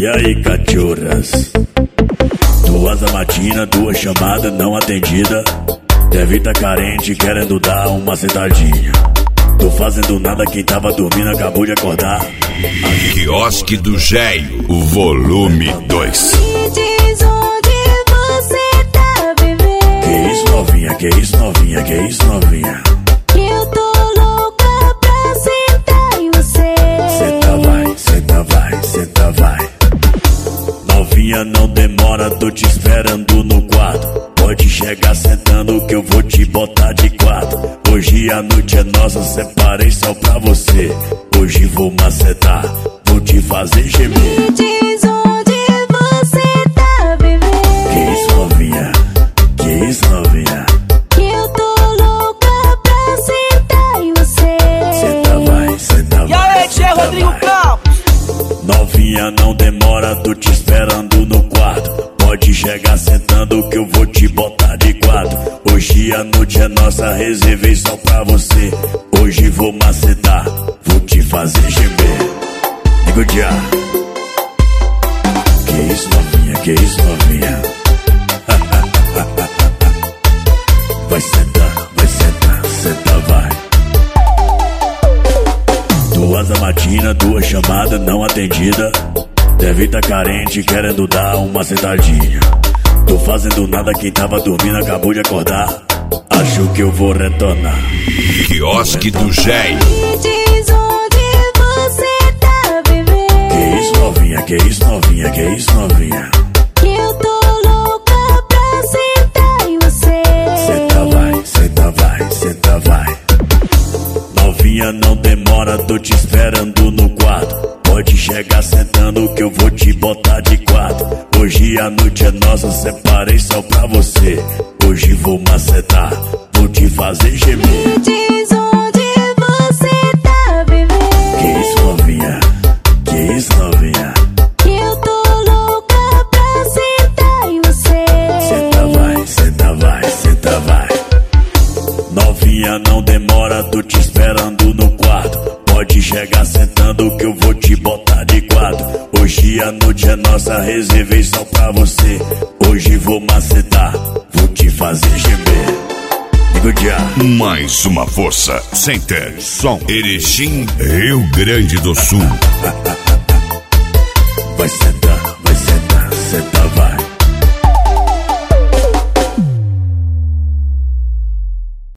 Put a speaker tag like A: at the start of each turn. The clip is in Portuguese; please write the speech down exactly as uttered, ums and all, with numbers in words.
A: E aí, cachorras? Duas da matina, duas chamadas não atendidas. Deve tá carente, querendo dar uma sentadinha. Tô fazendo nada, quem tava dormindo acabou de acordar.
B: Quiosque do Géio, o volume dois.
C: Me diz onde você tá, bebê.
A: Que isso, novinha, que isso, novinha, que isso, novinha.
C: Que eu tô louca pra sentar em você.
A: Senta vai, senta vai, senta vai. Novinha, não demora, tô te esperando no quarto. Pode chegar sentando que eu vou te botar de quatro. Hoje a noite é nossa, separei só pra você. Hoje vou macetar, vou te fazer gemer.
C: Me diz onde você tá, bebê.
A: Que isso, novinha? Que isso, novinha?
C: Que eu tô louca pra sentar em você.
A: Senta vai, senta vai.
D: E aí, Tchê Rodrigo Campos?
A: Novinha, não demora, tô te esperando no quarto. Pode chegar sentando que eu vou te botar de quatro. Hoje a noite é nossa, reservei só pra você. Hoje vou macetar, vou te fazer gemer. Digo já. Que isso, novinha, que isso, novinha. Vai sentar, vai sentar, senta vai. Duas da matina, duas chamadas não atendidas. Deve tá carente, querendo dar uma sentadinha. Tô fazendo nada, quem tava dormindo acabou de acordar. Acho que eu vou retornar.
B: Quiosque do Géio.
C: Me diz onde você tá, bebê.
A: Que isso, novinha, que isso, novinha, que isso, novinha.
C: Que eu tô louca pra sentar em você.
A: Senta vai, senta vai, senta vai. Novinha, não demora, tô te esperando no quarto. Pode chegar sentando que eu vou te botar de quatro. Hoje a noite é nossa, separei só pra você. Hoje vou macetar, vou te fazer gemer.
C: Me diz onde você tá, bebê.
A: Que isso, novinha? Que isso, novinha?
C: Que eu tô louca pra sentar em você.
A: Senta vai, senta vai, senta vai. Novinha, não demora, tô te esperando no quarto. Pode chegar sentando que eu vou te botar de quatro. Hoje a noite é nossa, reservei só pra você. Hoje vou macetar, vou te fazer gemer. Digo já.
B: Mais uma força. Center, som, Erechim, Rio Grande do Sul.
A: Vai sentar.